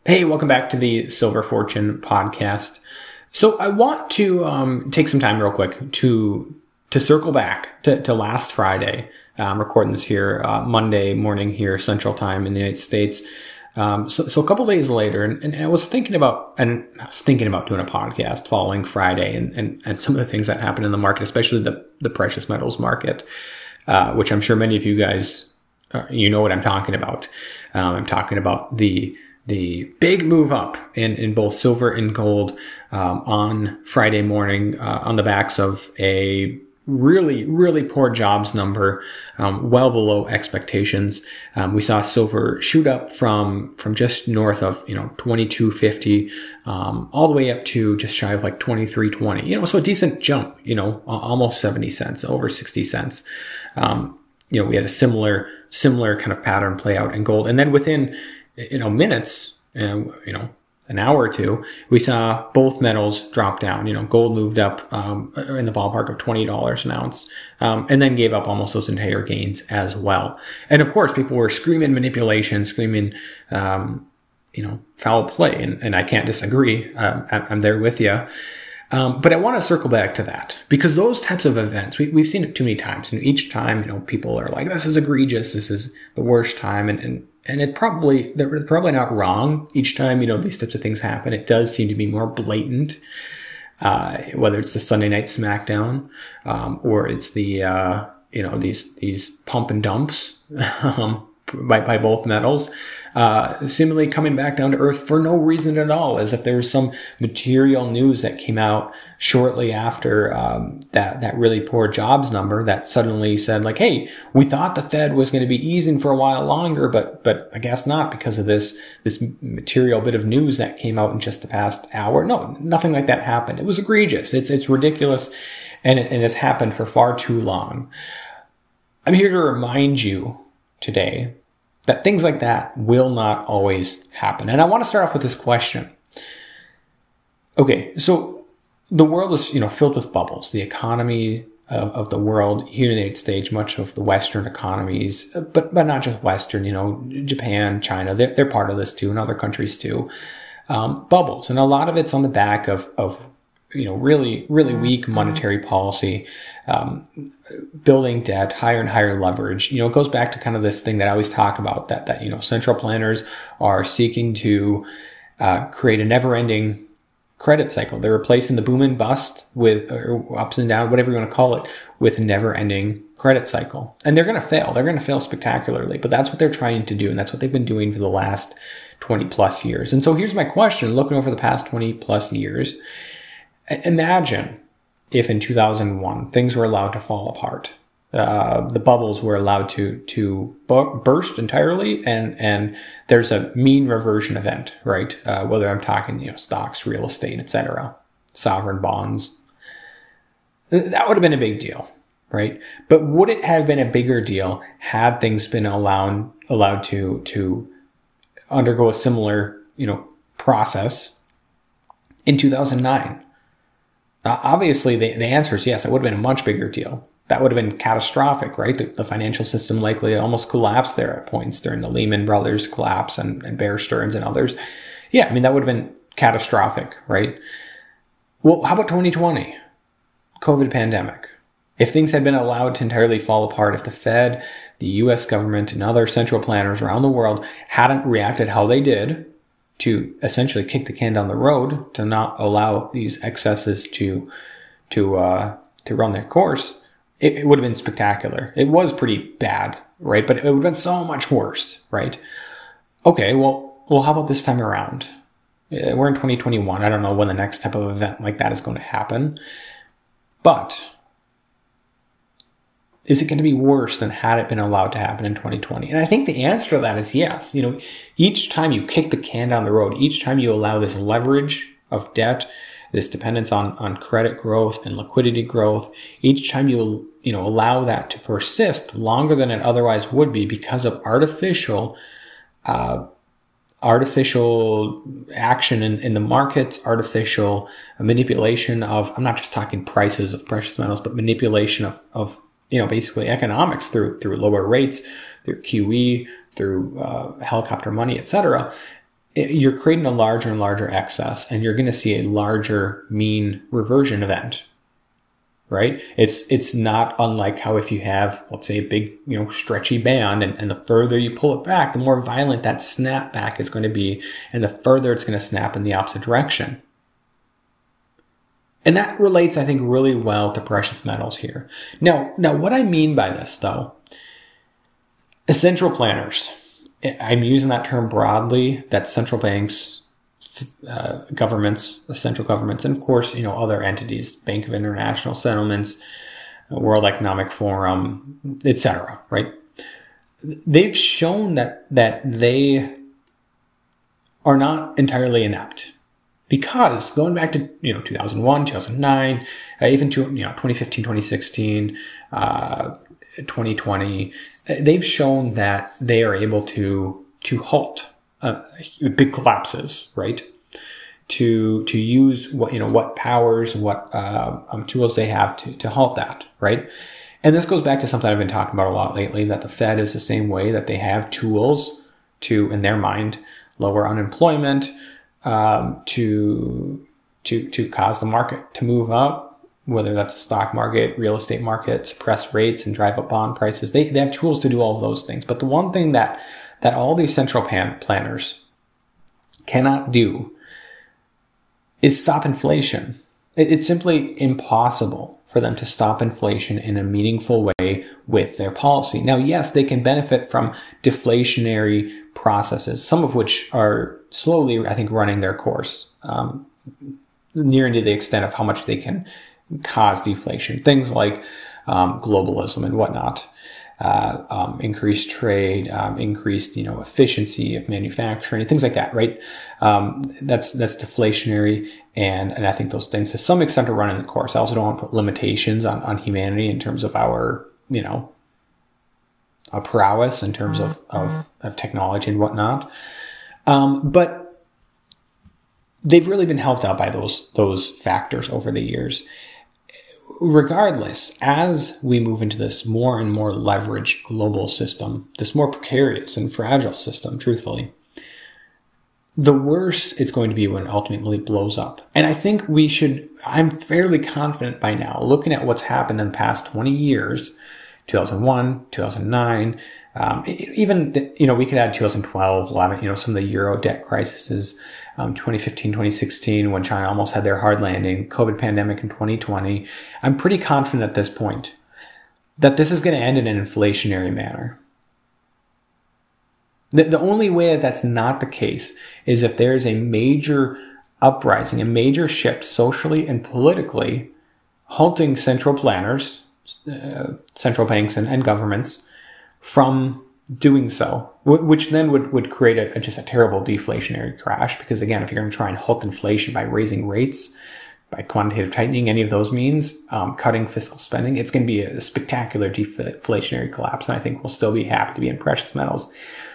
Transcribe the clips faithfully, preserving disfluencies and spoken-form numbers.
Hey, welcome back to the Silver Fortune podcast. So I want to um, take some time real quick to to circle back to, to last Friday. I'm recording this here uh, Monday morning here, Central Time in the United States. Um, so, so a couple days later, and, and I was thinking about, and I was thinking about doing a podcast following Friday and, and, and some of the things that happened in the market, especially the, the precious metals market, uh, which I'm sure many of you guys, uh, you know what I'm talking about. Um, I'm talking about the the big move up in, in both silver and gold um, on Friday morning uh, on the backs of a really, really poor jobs number, um, well below expectations. Um, we saw silver shoot up from from just north of, you know, twenty-two fifty um, all the way up to just shy of like twenty-three twenty. You know, so a decent jump, you know, almost seventy cents, over sixty cents. Um, you know, we had a similar, similar kind of pattern play out in gold. And then within you know, minutes, uh, you know, an hour or two, we saw both metals drop down. You know, gold moved up um, in the ballpark of twenty dollars an ounce, um, and then gave up almost those entire gains as well. And of course, people were screaming manipulation, screaming, um, you know, foul play. And, and I can't disagree. Um, I'm there with you. Um, but I want to circle back to that because those types of events, we, we've seen it too many times. And each time, you know, people are like, this is egregious. This is the worst time. And, and, and it probably, they're probably not wrong. Each time, you know, these types of things happen, it does seem to be more blatant, uh, whether it's the Sunday night smackdown, um, or it's the, uh, you know, these, these pump and dumps, um, by, by both metals, uh, seemingly coming back down to earth for no reason at all, as if there was some material news that came out shortly after um, that that really poor jobs number that suddenly said like, hey, we thought the Fed was going to be easing for a while longer, but but I guess not because of this this material bit of news that came out in just the past hour. No, nothing like that happened. It was egregious. It's it's ridiculous, and it, and it's happened for far too long. I'm here to remind you today that things like that will not always happen. And I want to start off with this question. Okay, so the world is, you know, filled with bubbles. The economy of, of the world here in the United States, much of the Western economies, but but not just Western, you know, Japan, China, they're, they're part of this too, and other countries too. Um, bubbles. And a lot of it's on the back of, of you know, really, really weak monetary policy, um, building debt, higher and higher leverage. You know, it goes back to kind of this thing that I always talk about, that, that, you know, central planners are seeking to uh, create a never-ending credit cycle. They're replacing the boom and bust with, or ups and downs, whatever you want to call it, with a never-ending credit cycle. And they're going to fail. They're going to fail spectacularly, but that's what they're trying to do. And that's what they've been doing for the last twenty plus years. And so here's my question, looking over the past twenty plus years. Imagine if in two thousand one things were allowed to fall apart, uh, the bubbles were allowed to to burst entirely, and and there's a mean reversion event, right? Uh, whether I'm talking, you know, stocks, real estate, et cetera, sovereign bonds, that would have been a big deal, right? But would it have been a bigger deal had things been allowed allowed to to undergo a similar, you know, process in two thousand nine? Uh, obviously, the, the answer is yes, it would have been a much bigger deal. That would have been catastrophic, right? The, the financial system likely almost collapsed there at points during the Lehman Brothers collapse and, and Bear Stearns and others. Yeah, I mean, that would have been catastrophic, right? Well, how about twenty twenty? COVID pandemic. If things had been allowed to entirely fall apart, if the Fed, the U S government, and other central planners around the world hadn't reacted how they did, to essentially kick the can down the road, to not allow these excesses to to uh, to run their course, it, it would have been spectacular. It was pretty bad, right? But it would have been so much worse, right? Okay, well, well, how about this time around? We're in twenty twenty-one. I don't know when the next type of event like that is going to happen, but is it going to be worse than had it been allowed to happen in twenty twenty? And I think the answer to that is yes. You know, each time you kick the can down the road, each time you allow this leverage of debt, this dependence on, on credit growth and liquidity growth, each time you, you know, allow that to persist longer than it otherwise would be because of artificial, uh, artificial action in, in the markets, artificial manipulation of, I'm not just talking prices of precious metals, but manipulation of, of you know, basically economics through through lower rates, through Q E, through uh, helicopter money, et cetera. you're creating a larger and larger excess, and you're going to see a larger mean reversion event, right? It's it's not unlike how if you have, let's say, a big, you know, stretchy band, and, and the further you pull it back, the more violent that snapback is going to be, and the further it's going to snap in the opposite direction. And that relates, I think, really well to precious metals here. Now, now what I mean by this, though, central planners, I'm using that term broadly, that central banks, uh, governments, central governments, and of course, you know, other entities, Bank of International Settlements, World Economic Forum, et cetera, right? They've shown that, that they are not entirely inept. Because going back to, you know, two thousand one, two thousand nine, uh, even to, you know, twenty fifteen, twenty sixteen, uh, twenty twenty, they've shown that they are able to to halt uh, big collapses, right? To to use what you know what powers, what uh, um, tools they have to to halt that, right? And this goes back to something I've been talking about a lot lately. That the Fed is the same way, that they have tools to, in their mind, lower unemployment, um, to to to cause the market to move up, whether that's a stock market, real estate market, suppress rates and drive up bond prices. They, they have tools to do all of those things. But the one thing that, that all these central pan planners cannot do is stop inflation. It, it's simply impossible for them to stop inflation in a meaningful way with their policy. Now, yes, they can benefit from deflationary processes, some of which are slowly, I think, running their course, um, nearing to the extent of how much they can cause deflation. Things like um, globalism and whatnot, uh, um, increased trade, um, increased you know efficiency of manufacturing, things like that. Right? Um, that's that's deflationary, and and I think those things to some extent are running the course. I also don't want to put limitations on on humanity in terms of our you know a prowess in terms of of, of technology and whatnot, um, but they've really been helped out by those those factors over the years. Regardless, as we move into this more and more leveraged global system, this more precarious and fragile system, truthfully, the worse it's going to be when it ultimately blows up. And I think we should, I'm fairly confident by now, looking at what's happened in the past twenty years, two thousand one, two thousand nine, um, even, you know, we could add two thousand twelve, a lot of, you know, some of the Euro debt crises, um, twenty fifteen, twenty sixteen, when China almost had their hard landing, COVID pandemic in twenty twenty. I'm pretty confident at this point that this is going to end in an inflationary manner. The, the only way that that's not the case is if there is a major uprising, a major shift socially and politically, halting central planners, uh, central banks and, and governments from doing so, which then would, would create a, a, just a terrible deflationary crash. Because again, if you're going to try and halt inflation by raising rates, by quantitative tightening, any of those means, um, cutting fiscal spending, it's going to be a spectacular deflationary collapse. And I think we'll still be happy to be in precious metals.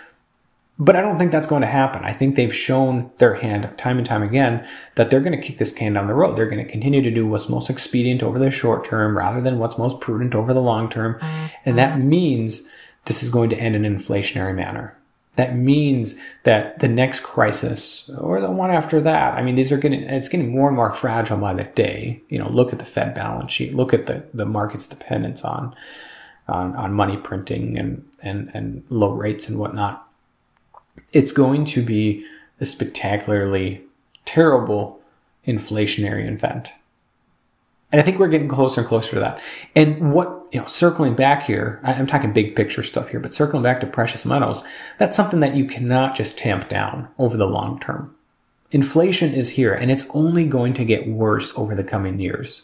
But I don't think that's going to happen. I think they've shown their hand time and time again that they're going to kick this can down the road. They're going to continue to do what's most expedient over the short term rather than what's most prudent over the long term. And that means this is going to end in an inflationary manner. That means that the next crisis or the one after that, I mean, these are getting, it's getting more and more fragile by the day. You know, look at the Fed balance sheet, look at the, the market's dependence on, on, on money printing and, and, and low rates and whatnot. It's going to be a spectacularly terrible inflationary event. And I think we're getting closer and closer to that. And what, you know, circling back here, I'm talking big picture stuff here, but circling back to precious metals, that's something that you cannot just tamp down over the long term. Inflation is here, and it's only going to get worse over the coming years.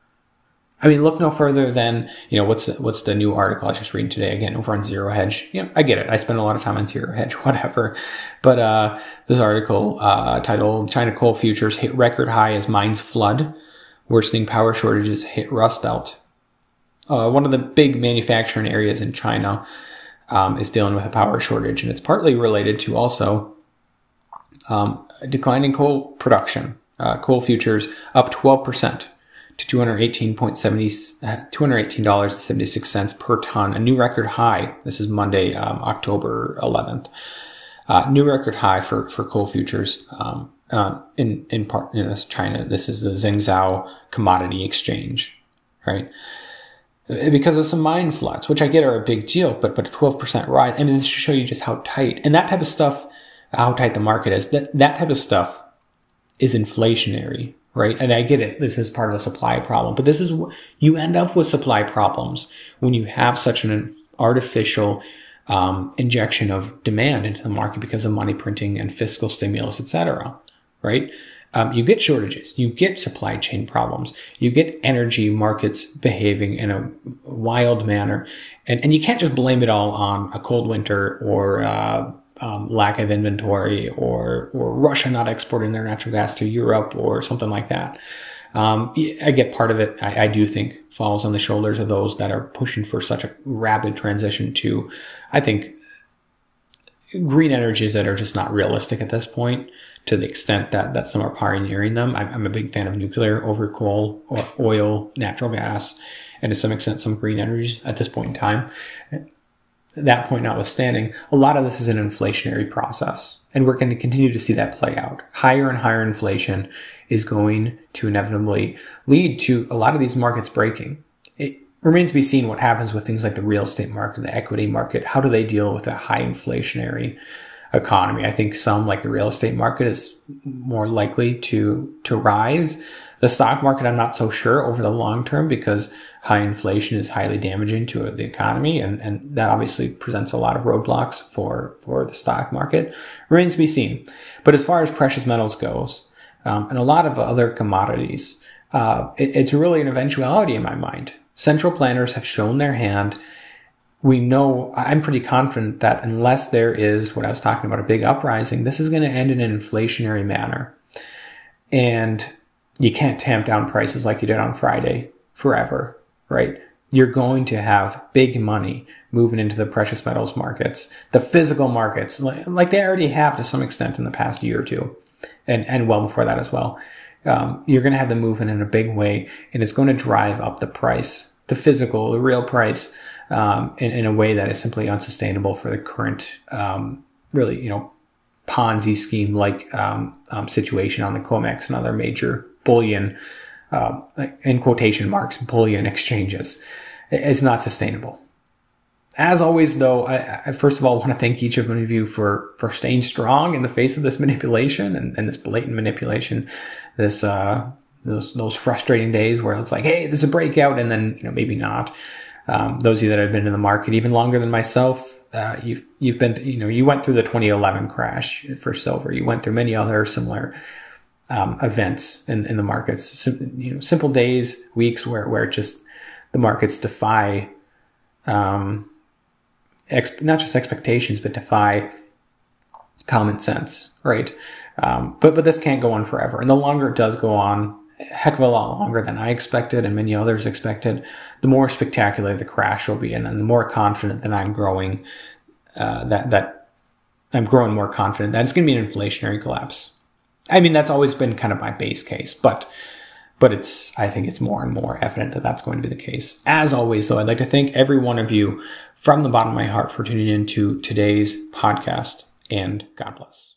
I mean, look no further than, you know, what's the, what's the new article I was just reading today, again, over on Zero Hedge. You know, I get it. I spend a lot of time on Zero Hedge, whatever. But uh, this article uh, titled, China Coal Futures Hit Record High as Mines Flood. Worsening power shortages hit Rust Belt. Uh, one of the big manufacturing areas in China um, is dealing with a power shortage, and it's partly related to also um, declining coal production. Uh, coal futures up twelve percent to two hundred eighteen dollars and seventy-six cents per ton, a new record high. This is Monday, um, October eleventh. Uh, new record high for, for coal futures. Um, uh, in, in part, in this China, this is the Zhengzhou Commodity Exchange, right? Because of some mine floods, which I get are a big deal, but, but a twelve percent rise. I mean, this should show you just how tight, and that type of stuff, how tight the market is, that, that type of stuff is inflationary, right? And I get it. This is part of the supply problem, but this is, you end up with supply problems when you have such an artificial um, injection of demand into the market because of money printing and fiscal stimulus, et cetera, right? Um, you get shortages, you get supply chain problems, you get energy markets behaving in a wild manner. And, and you can't just blame it all on a cold winter or uh, um, lack of inventory or, or Russia not exporting their natural gas to Europe or something like that. Um, I get part of it, I, I do think, falls on the shoulders of those that are pushing for such a rapid transition to, I think, green energies that are just not realistic at this point, to the extent that, that some are pioneering them. I'm, I'm a big fan of nuclear over coal or oil, natural gas, and to some extent some green energies at this point in time. That point notwithstanding, a lot of this is an inflationary process, and we're going to continue to see that play out. Higher and higher inflation is going to inevitably lead to a lot of these markets breaking. It remains to be seen what happens with things like the real estate market, the equity market. How do they deal with a high inflationary economy? I think some, like the real estate market, is more likely to to rise. The stock market, I'm not so sure over the long term, because high inflation is highly damaging to the economy, and, and that obviously presents a lot of roadblocks for, for the stock market. Remains to be seen. But as far as precious metals goes, um, and a lot of other commodities, uh, it, it's really an eventuality in my mind. Central planners have shown their hand. We know, I'm pretty confident that unless there is what I was talking about, a big uprising, this is going to end in an inflationary manner. And you can't tamp down prices like you did on Friday forever, right? You're going to have big money moving into the precious metals markets, the physical markets, like they already have to some extent in the past year or two, and, and well before that as well. Um, you're going to have them moving in a big way, and it's going to drive up the price, the physical, the real price, um, in, in a way that is simply unsustainable for the current, um, really, you know, Ponzi scheme like um, um, situation on the COMEX and other major bullion, uh, in quotation marks, bullion exchanges. It's not sustainable. As always, though, I, I first of all want to thank each of one of you for, for staying strong in the face of this manipulation and, and this blatant manipulation, this, uh, those, those frustrating days where it's like, hey, there's a breakout, and then, you know, maybe not. Um, those of you that have been in the market even longer than myself, uh, you've, you've been, you know, you went through the twenty eleven crash for silver. You went through many other similar Um, events in, in the markets, Sim, you know, simple days, weeks where, where just the markets defy, um, exp- not just expectations, but defy common sense, right? Um, but, but this can't go on forever. And the longer it does go on, a heck of a lot longer than I expected and many others expected, the more spectacular the crash will be. And, and the more confident that I'm growing, uh, that, that I'm growing more confident that it's going to be an inflationary collapse. I mean, that's always been kind of my base case, but but it's, I think it's more and more evident that that's going to be the case. As always, though, I'd like to thank every one of you from the bottom of my heart for tuning in to today's podcast, and God bless.